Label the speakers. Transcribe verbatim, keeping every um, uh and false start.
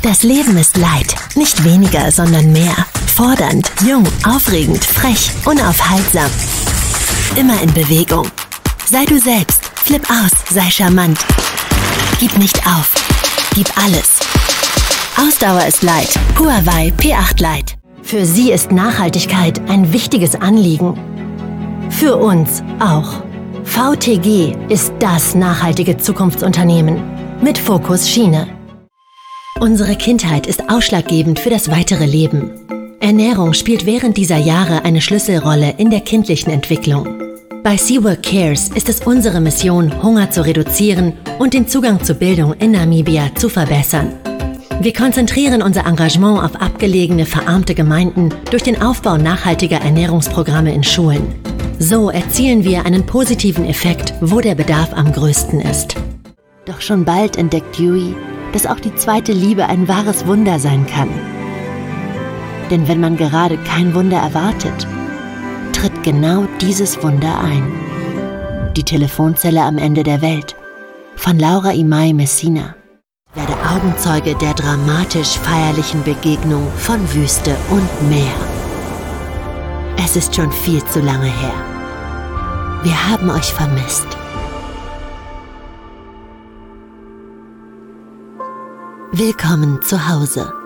Speaker 1: Das Leben ist Leid, nicht weniger, sondern mehr. Fordernd, jung, aufregend, frech, unaufhaltsam. Immer in Bewegung. Sei du selbst, flipp aus, sei charmant. Gib nicht auf, gib alles. Ausdauer ist Leid. Huawei P acht Lite. Für Sie ist Nachhaltigkeit ein wichtiges Anliegen. Für uns auch. V T G ist das nachhaltige Zukunftsunternehmen mit Fokus Schiene. Unsere Kindheit ist ausschlaggebend für das weitere Leben. Ernährung spielt während dieser Jahre eine Schlüsselrolle in der kindlichen Entwicklung. Bei SeaWorld Cares ist es unsere Mission, Hunger zu reduzieren und den Zugang zur Bildung in Namibia zu verbessern. Wir konzentrieren unser Engagement auf abgelegene, verarmte Gemeinden durch den Aufbau nachhaltiger Ernährungsprogramme in Schulen. So erzielen wir einen positiven Effekt, wo der Bedarf am größten ist. Doch schon bald entdeckt Dewey, dass auch die zweite Liebe ein wahres Wunder sein kann. Denn wenn man gerade kein Wunder erwartet, tritt genau dieses Wunder ein. Die Telefonzelle am Ende der Welt von Laura Imai Messina. Werde Augenzeuge der dramatisch feierlichen Begegnung von Wüste und Meer. Es ist schon viel zu lange her. Wir haben euch vermisst. Willkommen zu Hause.